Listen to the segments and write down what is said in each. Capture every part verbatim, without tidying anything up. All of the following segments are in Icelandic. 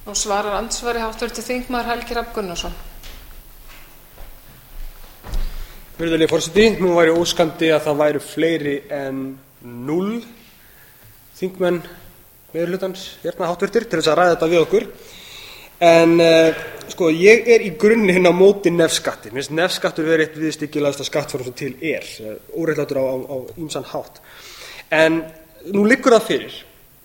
Nú svarar andsvari háttvirtur þingmaður Helgi Hrafn Gunnarsson. Virðulegi forseti, nú væri óskandi að það væru fleiri en núll þingmenn meirihlutans hérna háttvirtir til þess að ræða þetta við okkur. En uh, sko, ég er í grunninn á móti nefskatti. Mér finnst nefskattur vera eitt viðstyggilegasta skattform sem til er, óréttlátur á, á, á ýmsan hátt. En nú liggur það fyrir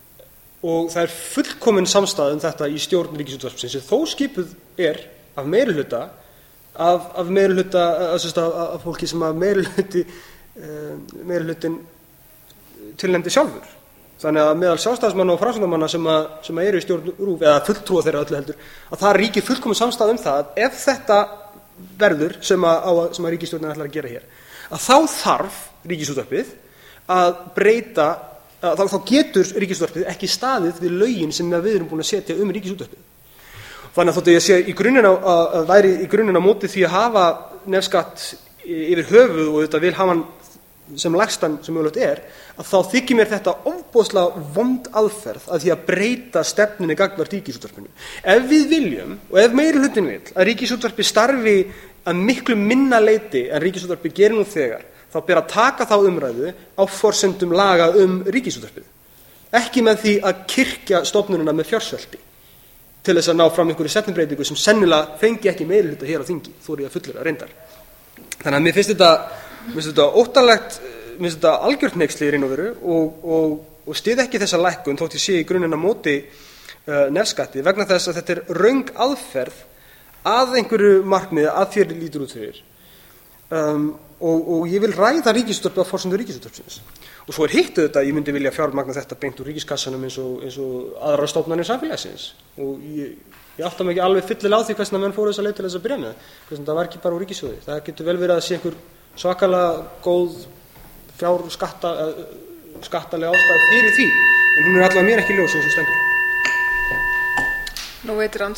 og það er fullkomin samstaða um þetta í stjórn Ríkisútvarpsins sem þó skipuð er af meirihluta af, af meirihluta af, af, af fólki sem af meirihluti uh, meirihlutin tilnefndi sjálfur. Þannig að meðal sjálfstæðismanna og framsóknarmanna sem, að, sem að eru í stjórn RÚV eða fulltrúa þeirra öllu heldur að það ríkir fullkomin samstaða um það að ef þetta verður sem að, á, sem að ríkisstjórnin ætlar að gera hér að þá þarf Ríkisútvarpið að breyta að þá, þá getur Ríkisútvarpið ekki staðið við lögin sem við erum búin að setja um Ríkisútvarpið. Þannig að þótt ég sé í grunninn á, að væri í grunninn á móti því að hafa nefskatt yfir höfuð og þetta vil hafa hann sem lægstan sem mögulegt er, að þá þykir mér þetta ofboðslega vond aðferð að því að breyta stefnunni gagnvart Ríkisútvarpinu. Ef við viljum, og ef meirihlutinn vill, að Ríkisútvarpið starfi að miklu minna leyti en Ríkisútvarpið gerir nú þegar, þá ber að taka þá umræðu á forsendum laga um Ríkisútvarpið. Ekki með því að kyrkja stofnunina með fjársvelti til þess að ná fram einhverju stefnubreytingu sem sennilega fengi ekki meirihluta hér á þingi, þori ég að fullyrða reyndar. Þannig að mér finnst þetta Mér finnst þetta óttalegt, mér finnst þetta algjört hneyksli í raun og veru og, og, og styð ekki þessa lækkun þótt ég sé í grunninn á móti uh, nefskatti vegna þess að þetta er röng aðferð að einhverju markmiði að þér lítur út fyrir. Um, og, og ég vil ræða Ríkisútvarpið á forsendum Ríkisútvarpsins. Og svo er hitt auðvitað, ég myndi vilja fjármagna þetta beint úr ríkiskassanum eins og, eins og aðrar stofnanir samfélagsins. Og ég, ég átta mig ekki alveg fyllilega á því hversna menn fóru þessa leið til þess að byrja með. Hversna það var ekki bara úr ríkissjóði. Það getur vel verið að sé einhver svakalega góð fjár skatta, skattalega ástæða fyrir því. En hún er allavega mér ekki ljós eins og stendur. Nú veitir